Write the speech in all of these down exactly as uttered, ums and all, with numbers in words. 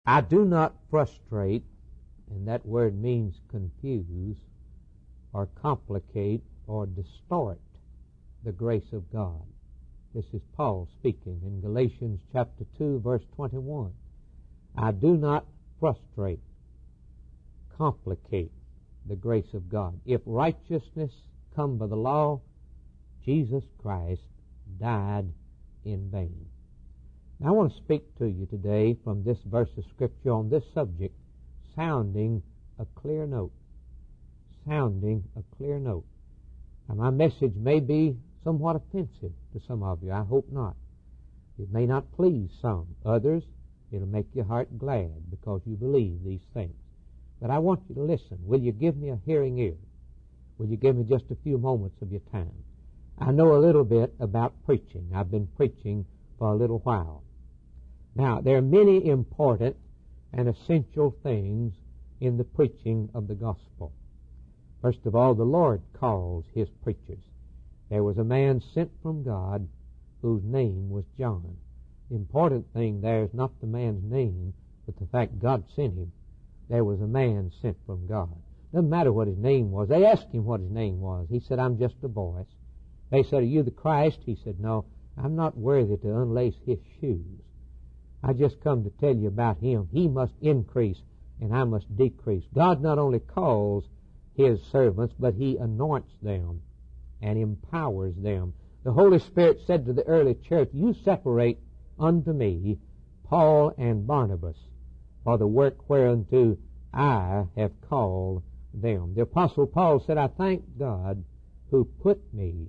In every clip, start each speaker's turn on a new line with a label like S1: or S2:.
S1: I do not frustrate, and that word means confuse, or complicate, or distort the grace of God. This is Paul speaking in Galatians chapter two, verse twenty-one. I do not frustrate, complicate the grace of God. If righteousness come by the law, Jesus Christ died in vain. Now, I want to speak to you today from this verse of Scripture on this subject, sounding a clear note. Sounding a clear note. Now, my message may be somewhat offensive to some of you. I hope not. It may not please some. Others, it'll make your heart glad because you believe these things. But I want you to listen. Will you give me a hearing ear? Will you give me just a few moments of your time? I know a little bit about preaching. I've been preaching for a little while. Now, there are many important and essential things in the preaching of the gospel. First of all, the Lord calls His preachers. There was a man sent from God whose name was John. The important thing there is not the man's name, but the fact God sent him. There was a man sent from God. Doesn't matter what his name was. They asked him what his name was. He said, I'm just a voice. They said, are you the Christ? He said, no, I'm not worthy to unlace His shoes. I just come to tell you about Him. He must increase and I must decrease. God not only calls His servants, but He anoints them and empowers them. The Holy Spirit said to the early church, you separate unto me Paul and Barnabas for the work whereunto I have called them. The Apostle Paul said, I thank God who put me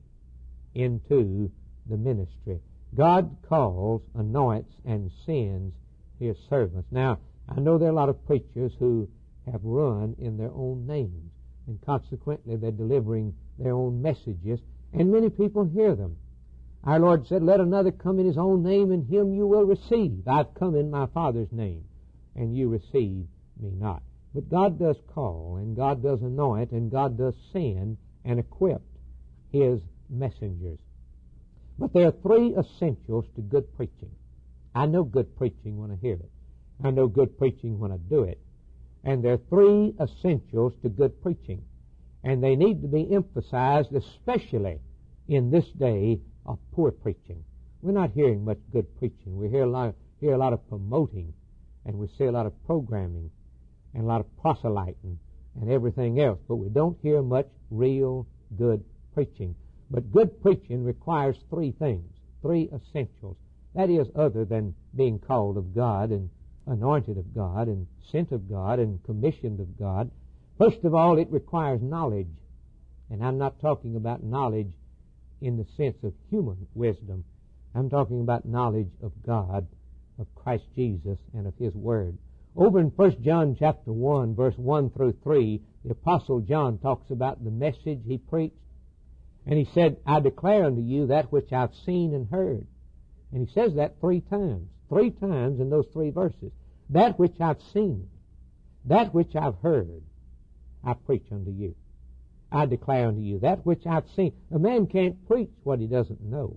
S1: into the ministry. God calls, anoints, and sends His servants. Now, I know there are a lot of preachers who have run in their own names, and consequently they're delivering their own messages, and many people hear them. Our Lord said, let another come in his own name, and him you will receive. I've come in my Father's name, and you receive me not. But God does call, and God does anoint, and God does send and equip His messengers. But there are three essentials to good preaching. I know good preaching when I hear it. I know good preaching when I do it. And there are three essentials to good preaching. And they need to be emphasized, especially in this day of poor preaching. We're not hearing much good preaching. We hear a lot, hear a lot of promoting, and we see a lot of programming, and a lot of proselyting, and everything else. But we don't hear much real good preaching. But good preaching requires three things, three essentials. That is, other than being called of God and anointed of God and sent of God and commissioned of God. First of all, it requires knowledge. And I'm not talking about knowledge in the sense of human wisdom. I'm talking about knowledge of God, of Christ Jesus, and of His Word. Over in First John chapter one, verse one through three, the Apostle John talks about the message he preached. And he said, I declare unto you that which I've seen and heard. And he says that three times. Three times in those three verses. That which I've seen, that which I've heard, I preach unto you. I declare unto you that which I've seen. A man can't preach what he doesn't know.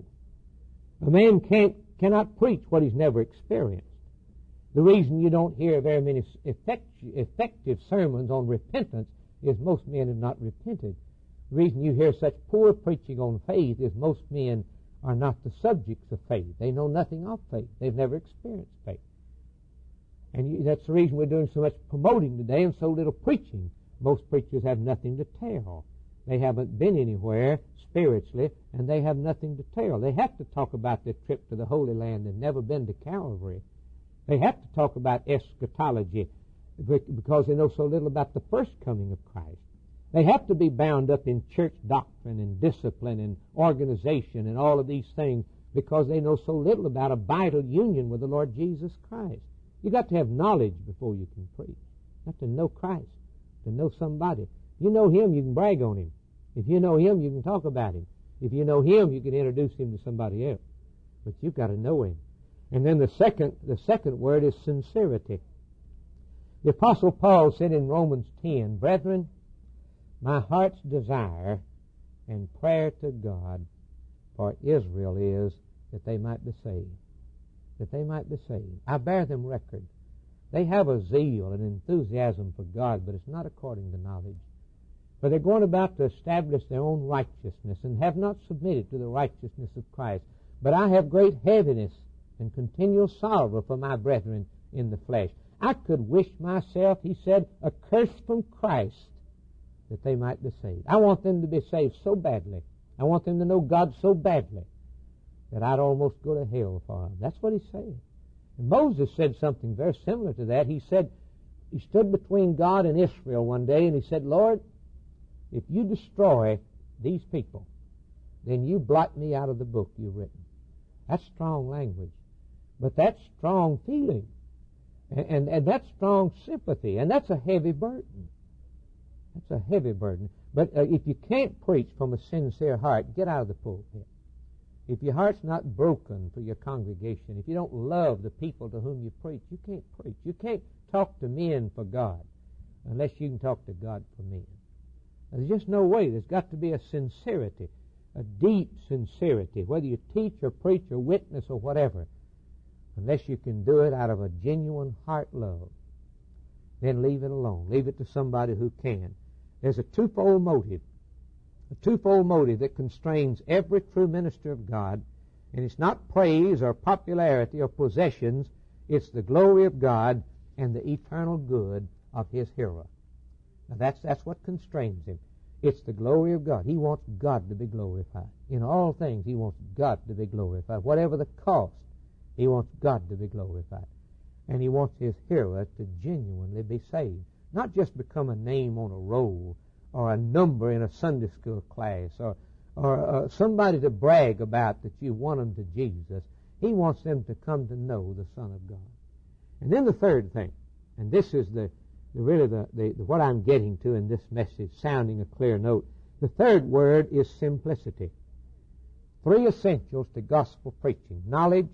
S1: A man can't cannot preach what he's never experienced. The reason you don't hear very many effective, effective sermons on repentance is most men have not repented. The reason you hear such poor preaching on faith is most men are not the subjects of faith. They know nothing of faith. They've never experienced faith. And you, that's the reason we're doing so much promoting today and so little preaching. Most preachers have nothing to tell. They haven't been anywhere spiritually, and they have nothing to tell. They have to talk about their trip to the Holy Land and never been to Calvary. They have to talk about eschatology because they know so little about the first coming of Christ. They have to be bound up in church doctrine and discipline and organization and all of these things because they know so little about a vital union with the Lord Jesus Christ. You've got to have knowledge before you can preach. You have to know Christ, to know somebody. If you know Him, you can brag on Him. If you know Him, you can talk about Him. If you know Him, you can introduce Him to somebody else. But you've got to know Him. And then the second, the second word is sincerity. The Apostle Paul said in Romans ten, Brethren, my heart's desire and prayer to God for Israel is that they might be saved. That they might be saved. I bear them record They have a zeal and enthusiasm for God, but it's not according to knowledge. For they're going about to establish their own righteousness and have not submitted to the righteousness of Christ. But I have great heaviness and continual sorrow for my brethren in the flesh. I could wish myself, he said, accursed from Christ, that they might be saved. I want them to be saved so badly. I want them to know God so badly that I'd almost go to hell for them. That's what he's saying. And Moses said something very similar to that. He said, he stood between God and Israel one day, and he said, Lord, if you destroy these people, then you blot me out of the book you've written. That's strong language. But that's strong feeling. And, and, and that's strong sympathy. And that's a heavy burden. That's a heavy burden. But uh, if you can't preach from a sincere heart, get out of the pulpit. If your heart's not broken for your congregation, if you don't love the people to whom you preach, you can't preach. You can't talk to men for God unless you can talk to God for men. There's just no way. There's got to be a sincerity, a deep sincerity, whether you teach or preach or witness or whatever. Unless you can do it out of a genuine heart love, then leave it alone. Leave it to somebody who can. There's a twofold motive, a twofold motive that constrains every true minister of God, and it's not praise or popularity or possessions. It's the glory of God and the eternal good of his hearer. Now that's, that's what constrains him. It's the glory of God. He wants God to be glorified. In all things, he wants God to be glorified. Whatever the cost, he wants God to be glorified. And he wants his hearer to genuinely be saved. Not just become a name on a roll or a number in a Sunday school class or, or uh, somebody to brag about that you won them to Jesus. He wants them to come to know the Son of God. And then the third thing, and this is the The, really the, the, the what I'm getting to in this message, sounding a clear note. The third word is simplicity. Three essentials to gospel preaching: knowledge,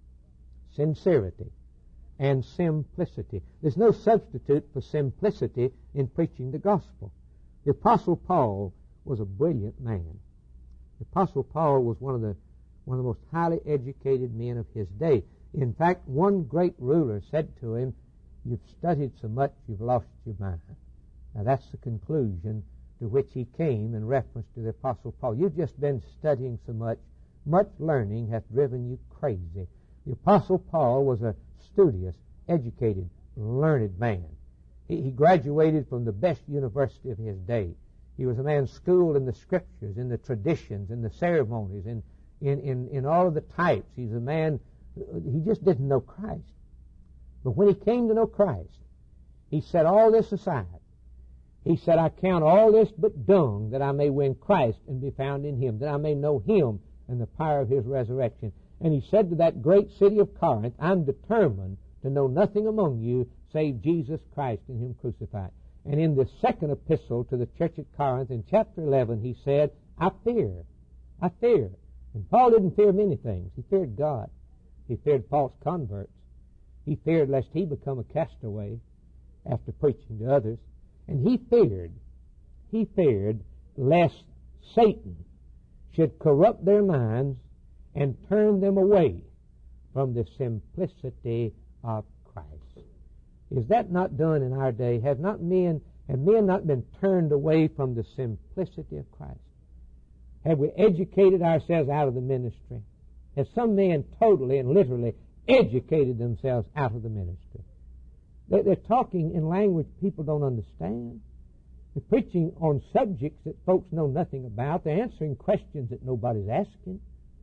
S1: sincerity, and simplicity. There's no substitute for simplicity in preaching the gospel. The Apostle Paul was a brilliant man. The Apostle Paul was one of the one of the most highly educated men of his day. In fact, one great ruler said to him, "You've studied so much, you've lost your mind." Now that's the conclusion to which he came in reference to the Apostle Paul. You've just been studying so much, much learning hath driven you crazy. The Apostle Paul was a studious, educated, learned man. He, he graduated from the best university of his day. He was a man schooled in the Scriptures, in the traditions, in the ceremonies, in, in, in, in all of the types. He's a man, he just didn't know Christ. But when he came to know Christ, he set all this aside. He said, "I count all this but dung, that I may win Christ and be found in him, that I may know him and the power of his resurrection." And he said to that great city of Corinth, "I'm determined to know nothing among you save Jesus Christ and him crucified." And in the second epistle to the church at Corinth, in chapter eleven, he said, I fear, I fear. And Paul didn't fear many things. He feared God. He feared false converts. He feared lest he become a castaway after preaching to others. And he feared, he feared lest Satan should corrupt their minds and turn them away from the simplicity of Christ. Is that not done in our day? Have not men, have men not been turned away from the simplicity of Christ? Have we educated ourselves out of the ministry? Have some men totally and literally educated themselves out of the ministry? They're, they're talking in language people don't understand. They're preaching on subjects that folks know nothing about. They're answering questions that nobody's asking.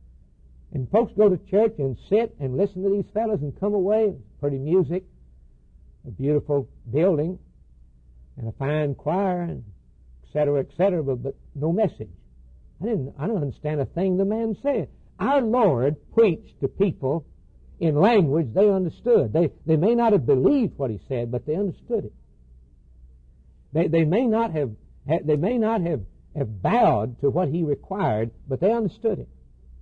S1: And folks go to church and sit and listen to these fellows and come away with pretty music, a beautiful building, and a fine choir, and et cetera, et cetera, but, but no message. I didn't, I don't understand a thing the man said. Our Lord preached to people in language they understood. They, they may not have believed what he said, but they understood it. They, they may not have, they may not have, have bowed to what he required, but they understood it.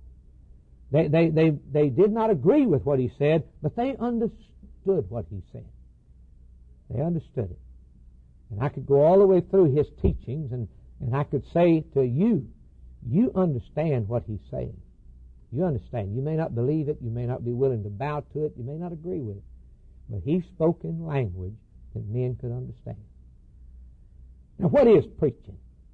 S1: They, they, they, they did not agree with what he said, but they understood what he said. They understood it. And I could go all the way through his teachings, and, and I could say to you, you understand what he's saying. You understand. You may not believe it. You may not be willing to bow to it. You may not agree with it. but he spoke in language that men could understand. Now, what is preaching?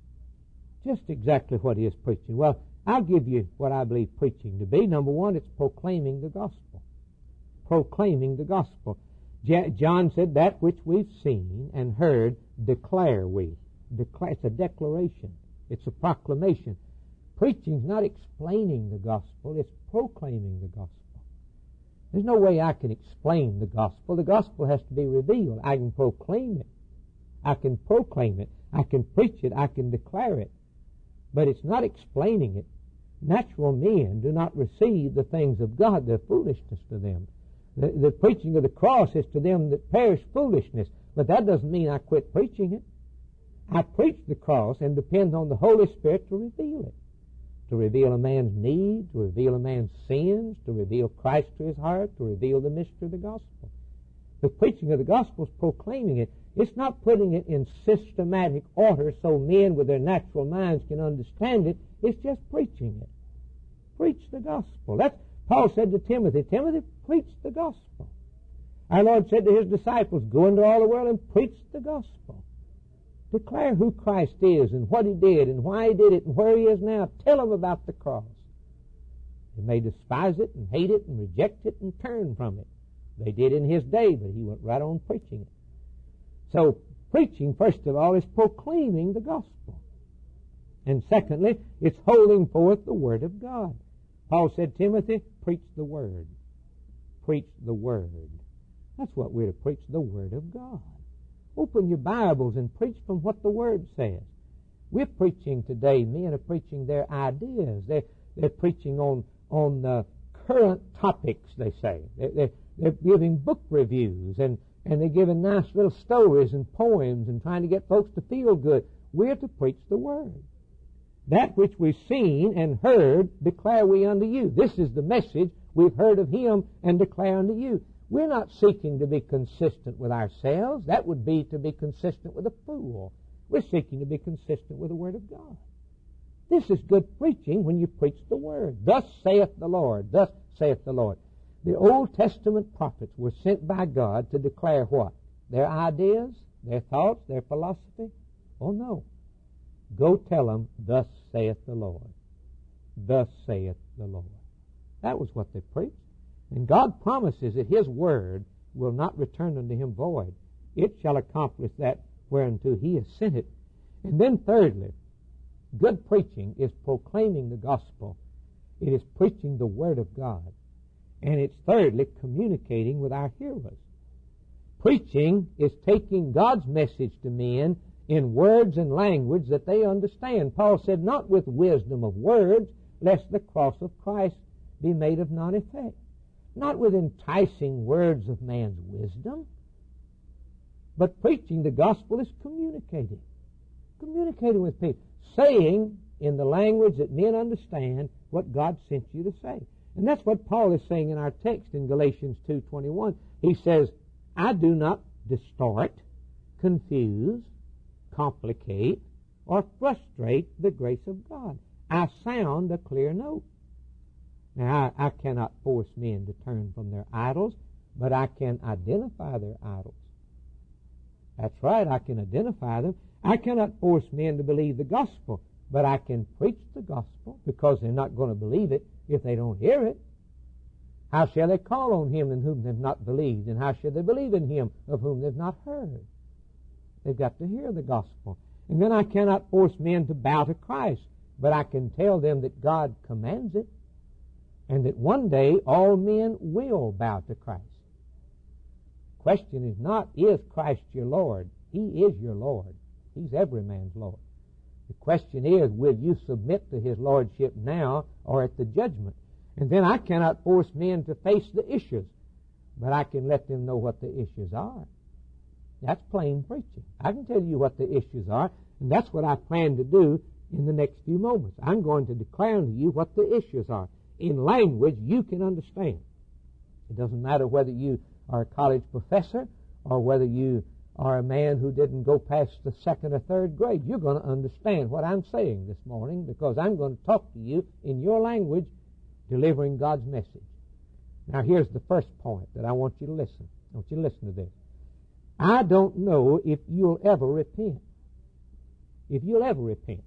S1: Just exactly what is preaching? Well, I'll give you what I believe preaching to be. Number one, it's proclaiming the gospel. Proclaiming the gospel. John said, that which we've seen and heard, declare we. Declare, it's a declaration. It's a proclamation. Preaching is not explaining the gospel, it's proclaiming the gospel. There's no way I can explain the gospel. The gospel has to be revealed. I can proclaim it. I can proclaim it. I can preach it. I can declare it. But it's not explaining it. Natural men do not receive the things of God. They're foolishness to them. The, the preaching of the cross is to them that perish foolishness. But that doesn't mean I quit preaching it. I preach the cross and depend on the Holy Spirit to reveal it. To reveal a man's need, to reveal a man's sins, to reveal Christ to his heart, to reveal the mystery of the gospel. The preaching of the gospel is proclaiming it. It's not putting it in systematic order so men with their natural minds can understand it. It's just preaching it. Preach the gospel. That's Paul said to Timothy, Timothy, preach the gospel. Our Lord said to his disciples, go into all the world and preach the gospel. Declare who Christ is and what he did and why he did it and where he is now. Tell them about the cross. They may despise it and hate it and reject it and turn from it. They did in his day, but he went right on preaching it. So preaching, first of all, is proclaiming the gospel. And secondly, it's holding forth the word of God. Paul said, Timothy, preach the word. Preach the word. That's what we're to preach, the word of God. Open your Bibles and preach from what the Word says. We're preaching today. Men are preaching their ideas. They're, they're preaching on, on uh, current topics, they say. They're, they're, they're giving book reviews, and, and they're giving nice little stories and poems and trying to get folks to feel good. We're to preach the Word. That which we've seen and heard, declare we unto you. This is the message we've heard of Him and declare unto you. We're not seeking to be consistent with ourselves. That would be to be consistent with a fool. We're seeking to be consistent with the Word of God. This is good preaching when you preach the Word. Thus saith the Lord. Thus saith the Lord. The Old Testament prophets were sent by God to declare what? Their ideas, their thoughts, their philosophy? Oh, no. Go tell them, thus saith the Lord. Thus saith the Lord. That was what they preached. And God promises that His Word will not return unto Him void. It shall accomplish that whereunto He has sent it. And then thirdly, good preaching is proclaiming the gospel. It is preaching the Word of God. And it's thirdly, communicating with our hearers. Preaching is taking God's message to men in words and language that they understand. Paul said, not with wisdom of words, lest the cross of Christ be made of none effect. Not with enticing words of man's wisdom, but preaching the gospel is communicating. Communicating with people. Saying in the language that men understand what God sent you to say. And that's what Paul is saying in our text in Galatians two twenty-one. He says, I do not distort, confuse, complicate, or frustrate the grace of God. I sound a clear note. Now, I, I cannot force men to turn from their idols, but I can identify their idols. That's right, I can identify them. I cannot force men to believe the gospel, but I can preach the gospel because they're not going to believe it if they don't hear it. How shall they call on Him in whom they've not believed? And how shall they believe in Him of whom they've not heard? They've got to hear the gospel. And then I cannot force men to bow to Christ, but I can tell them that God commands it, and that one day all men will bow to Christ. The question is not, is Christ your Lord? He is your Lord. He's every man's Lord. The question is, will you submit to His Lordship now or at the judgment? And then I cannot force men to face the issues, but I can let them know what the issues are. That's plain preaching. I can tell you what the issues are, and that's what I plan to do in the next few moments. I'm going to declare unto you what the issues are in language you can understand. It doesn't matter whether you are a college professor or whether you are a man who didn't go past the second or third grade. You're going to understand what I'm saying this morning because I'm going to talk to you in your language, delivering God's message. Now, here's the first point that I want you to listen. I want you to listen to this. I don't know if you'll ever repent. If you'll ever repent.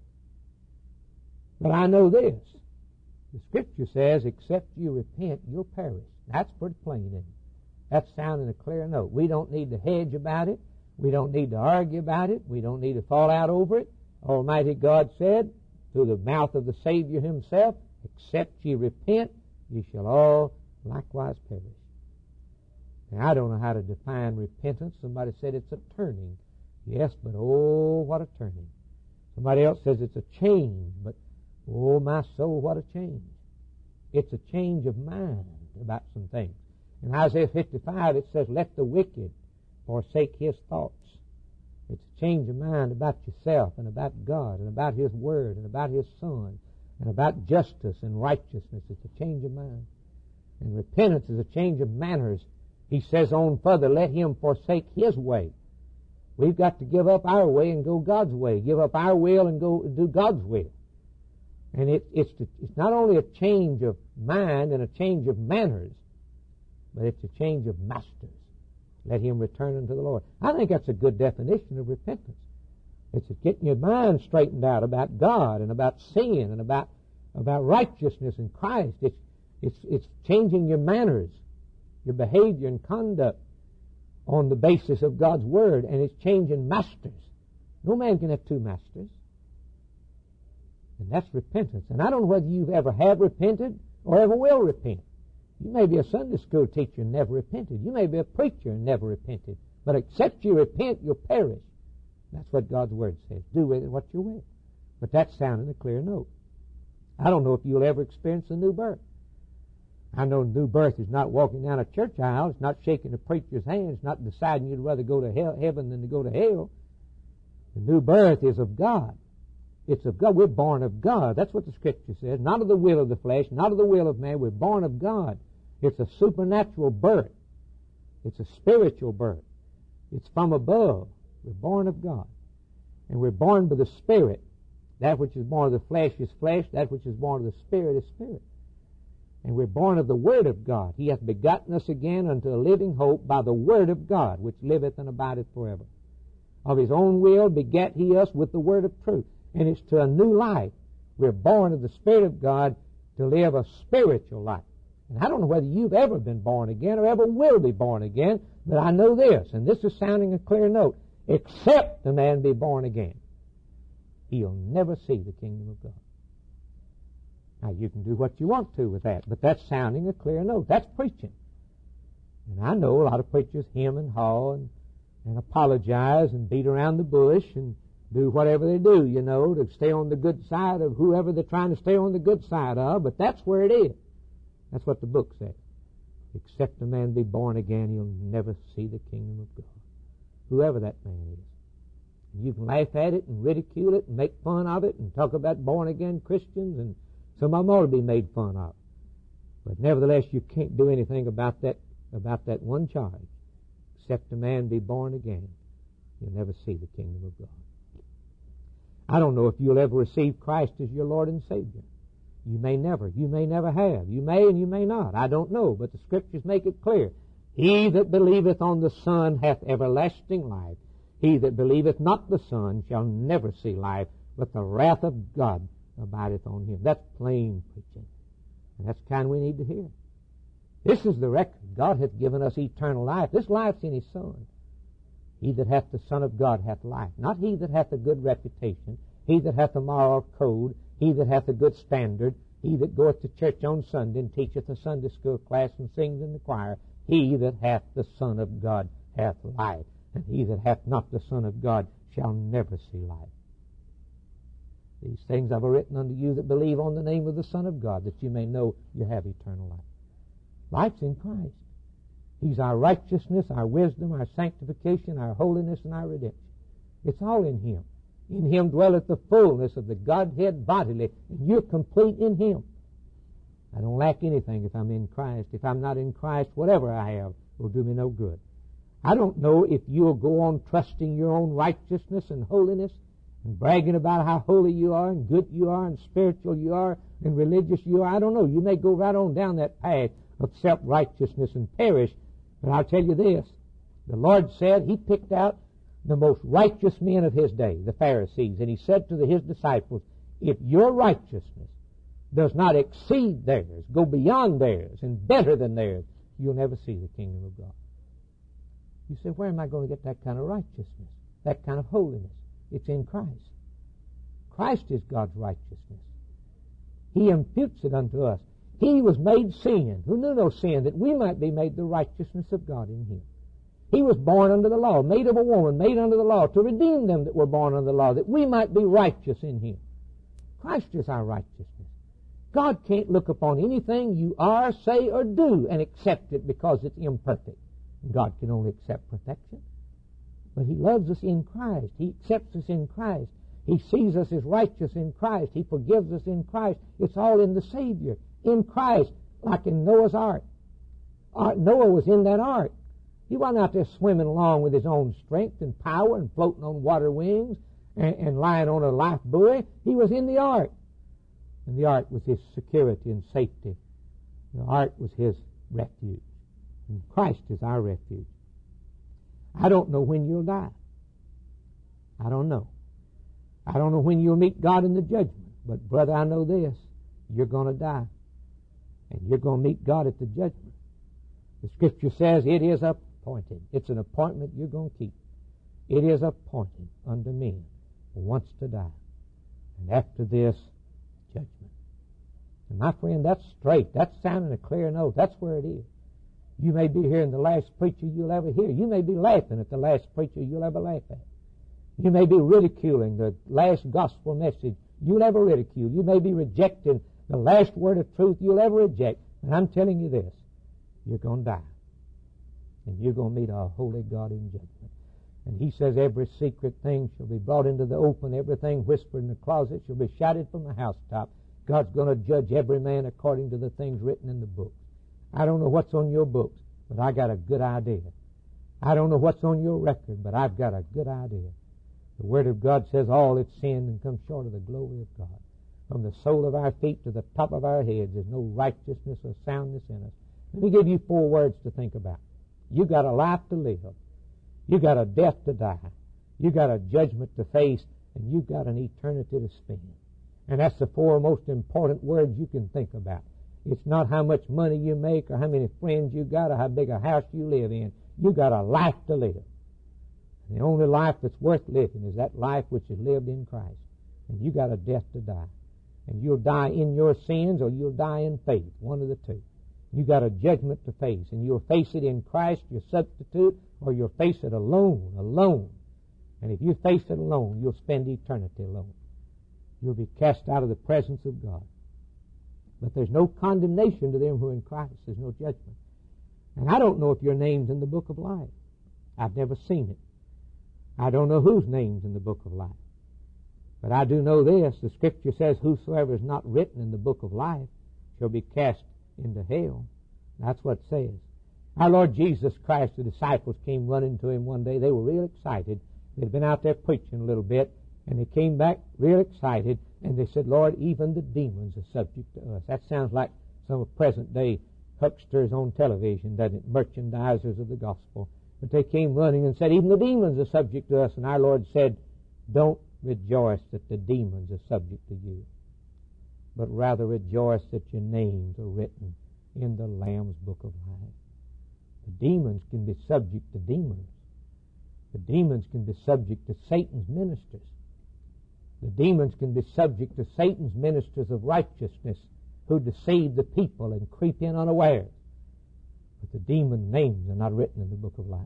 S1: But I know this. The Scripture says, except you repent, you'll perish. That's pretty plain, isn't it? That's sounding a clear note. We don't need to hedge about it. We don't need to argue about it. We don't need to fall out over it. Almighty God said, through the mouth of the Savior himself, except ye repent, ye shall all likewise perish. Now, I don't know how to define repentance. Somebody said it's a turning. Yes, but oh, what a turning. Somebody else says it's a change, but oh, my soul, what a change. It's a change of mind about some things. In Isaiah fifty-five, it says, let the wicked forsake his thoughts. It's a change of mind about yourself and about God and about His Word and about His Son and about justice and righteousness. It's a change of mind. And repentance is a change of manners. He says on further, let him forsake his way. We've got to give up our way and go God's way. Give up our will and go do God's will. And it, it's, to, it's not only a change of mind and a change of manners, but it's a change of masters. Let him return unto the Lord. I think that's a good definition of repentance. It's getting your mind straightened out about God and about sin and about, about righteousness in Christ. It's, it's, it's changing your manners, your behavior and conduct on the basis of God's Word, and it's changing masters. No man can have two masters. And that's repentance. And I don't know whether you've ever have repented or ever will repent. You may be a Sunday school teacher and never repented. You may be a preacher and never repented. But except you repent, you'll perish. That's what God's Word says. Do with it what you will. But that's sounding a clear note. I don't know if you'll ever experience a new birth. I know new birth is not walking down a church aisle. It's not shaking a preacher's hand. It's not deciding you'd rather go to hell, heaven than to go to hell. The new birth is of God. It's of God. We're born of God. That's what the Scripture says. Not of the will of the flesh, not of the will of man. We're born of God. It's a supernatural birth. It's a spiritual birth. It's from above. We're born of God. And we're born by the Spirit. That which is born of the flesh is flesh. That which is born of the Spirit is spirit. And we're born of the Word of God. He hath begotten us again unto a living hope by the Word of God, which liveth and abideth forever. Of His own will begat He us with the Word of truth. And it's to a new life. We're born of the Spirit of God to live a spiritual life. And I don't know whether you've ever been born again or ever will be born again, but I know this, and this is sounding a clear note. Except the man be born again, he'll never see the kingdom of God. Now, you can do what you want to with that, but that's sounding a clear note. That's preaching. And I know a lot of preachers hem and haw and, and apologize and beat around the bush and do whatever they do, you know, to stay on the good side of whoever they're trying to stay on the good side of, but that's where it is. That's what the book says. Except a man be born again, he'll never see the kingdom of God. Whoever that man is. And you can laugh at it and ridicule it and make fun of it and talk about born-again Christians, and some of them ought to be made fun of. But nevertheless, you can't do anything about that, about that one charge. Except a man be born again, you'll never see the kingdom of God. I don't know if you'll ever receive Christ as your Lord and Savior. You may never. You may never have. You may and you may not. I don't know, but the Scriptures make it clear. He that believeth on the Son hath everlasting life. He that believeth not the Son shall never see life, but the wrath of God abideth on him. That's plain preaching. And that's the kind we need to hear. This is the record. God hath given us eternal life. This life's in His Son. He that hath the Son of God hath life. Not he that hath a good reputation, he that hath a moral code, he that hath a good standard, he that goeth to church on Sunday and teacheth a Sunday school class and sings in the choir. He that hath the Son of God hath life. And he that hath not the Son of God shall never see life. These things I've written unto you that believe on the name of the Son of God, that you may know you have eternal life. Life's in Christ. He's our righteousness, our wisdom, our sanctification, our holiness, and our redemption. It's all in Him. In Him dwelleth the fullness of the Godhead bodily, and you're complete in Him. I don't lack anything if I'm in Christ. If I'm not in Christ, whatever I have will do me no good. I don't know if you'll go on trusting your own righteousness and holiness and bragging about how holy you are and good you are and spiritual you are and religious you are. I don't know. You may go right on down that path of self-righteousness and perish. But I'll tell you this, The Lord said He picked out the most righteous men of His day, the Pharisees, and He said to the, His disciples, if your righteousness does not exceed theirs, go beyond theirs, and better than theirs, you'll never see the kingdom of God. You say, where am I going to get that kind of righteousness, that kind of holiness? It's in Christ. Christ is God's righteousness. He imputes it unto us. He was made sin, who knew no sin, that we might be made the righteousness of God in Him. He was born under the law, made of a woman, made under the law, to redeem them that were born under the law, that we might be righteous in Him. Christ is our righteousness. God can't look upon anything you are, say, or do and accept it because it's imperfect. God can only accept perfection. But He loves us in Christ. He accepts us in Christ. He sees us as righteous in Christ. He forgives us in Christ. It's all in the Savior, in Christ, like in Noah's ark. Noah was in that ark. He wasn't out there swimming along with his own strength and power and floating on water wings and, and lying on a life buoy. He was in the ark. And the ark was his security and safety. The ark was his refuge. And Christ is our refuge. I don't know when you'll die. I don't know. I don't know when you'll meet God in the judgment. But, brother, I know this. You're going to die. And you're going to meet God at the judgment. The Scripture says it is appointed. It's an appointment you're going to keep. It is appointed unto men once to die. And after this, judgment. And my friend, that's straight. That's sounding a clear note. That's where it is. You may be hearing the last preacher you'll ever hear. You may be laughing at the last preacher you'll ever laugh at. You may be ridiculing the last gospel message you'll ever ridicule. You may be rejecting the last word of truth you'll ever reject. And I'm telling you this, you're going to die. And you're going to meet our holy God in judgment. And He says every secret thing shall be brought into the open. Everything whispered in the closet shall be shouted from the housetop. God's going to judge every man according to the things written in the book. I don't know what's on your books, but I got a good idea. I don't know what's on your record, but I've got a good idea. The Word of God says all it's sinned and come short of the glory of God. From the sole of our feet to the top of our heads, there's no righteousness or soundness in us. Let me give you four words to think about. You got a life to live. You got a death to die. You got a judgment to face, and you got an eternity to spend. And that's the four most important words you can think about. It's not how much money you make or how many friends you got or how big a house you live in. You got a life to live. And the only life that's worth living is that life which is lived in Christ. And you got a death to die. And you'll die in your sins or you'll die in faith, one of the two. You got a judgment to face, and you'll face it in Christ, your substitute, or you'll face it alone, alone. And if you face it alone, you'll spend eternity alone. You'll be cast out of the presence of God. But there's no condemnation to them who are in Christ. There's no judgment. And I don't know if your name's in the book of life. I've never seen it. I don't know whose name's in the book of life. But I do know this. The Scripture says, whosoever is not written in the book of life shall be cast into hell. That's what it says. Our Lord Jesus Christ, the disciples came running to Him one day. They were real excited. They'd been out there preaching a little bit, and they came back real excited, and they said, Lord, even the demons are subject to us. That sounds like some of present-day hucksters on television, doesn't it? Merchandisers of the gospel. But they came running and said, even the demons are subject to us. And our Lord said, don't rejoice that the demons are subject to you, but rather rejoice that your names are written in the Lamb's book of life. The demons can be subject to demons. The demons can be subject to Satan's ministers. The demons can be subject to Satan's ministers of righteousness who deceive the people and creep in unawares. But the demon names are not written in the book of life.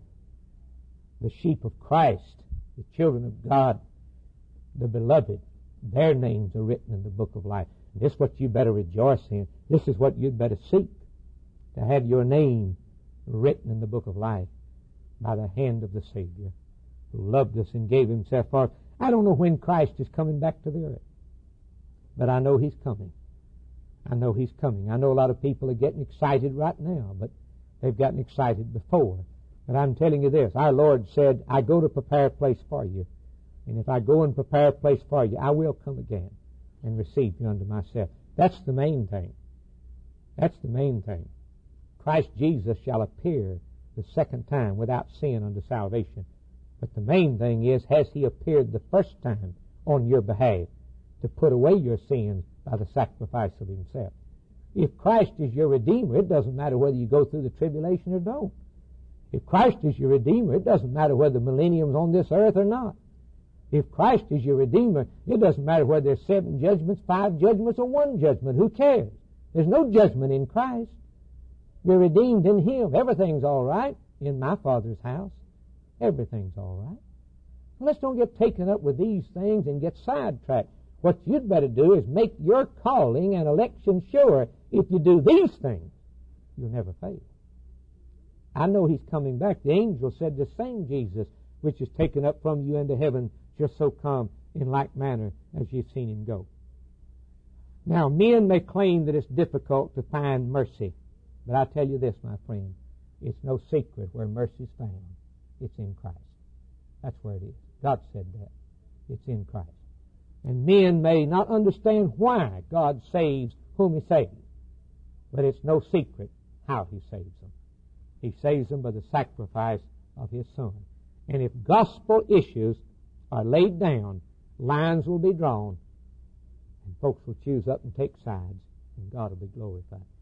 S1: The sheep of Christ, the children of God, the beloved, their names are written in the book of life. This is what you better rejoice in. This is what you'd better seek, to have your name written in the book of life by the hand of the Savior who loved us and gave Himself for us. I don't know when Christ is coming back to the earth, but I know He's coming. I know He's coming. I know a lot of people are getting excited right now, but they've gotten excited before. But I'm telling you this, our Lord said, I go to prepare a place for you. And if I go and prepare a place for you, I will come again and receive you unto myself. That's the main thing. That's the main thing. Christ Jesus shall appear the second time without sin unto salvation. But the main thing is, has He appeared the first time on your behalf to put away your sins by the sacrifice of Himself? If Christ is your Redeemer, it doesn't matter whether you go through the tribulation or don't. If Christ is your Redeemer, it doesn't matter whether the millennium's on this earth or not. If Christ is your Redeemer, it doesn't matter whether there's seven judgments, five judgments, or one judgment. Who cares? There's no judgment in Christ. We're redeemed in Him. Everything's all right in my Father's house. Everything's all right. Let's don't get taken up with these things and get sidetracked. What you'd better do is make your calling and election sure. If you do these things, you'll never fail. I know He's coming back. The angel said the same Jesus, which is taken up from you into heaven, just so come in like manner as you've seen Him go. Now, men may claim that it's difficult to find mercy, but I tell you this, my friend, it's no secret where mercy is found. It's in Christ. That's where it is. God said that. It's in Christ. And men may not understand why God saves whom He saves, but it's no secret how He saves them. He saves them by the sacrifice of His Son. And if gospel issues are laid down, lines will be drawn, and folks will choose up and take sides, and God will be glorified.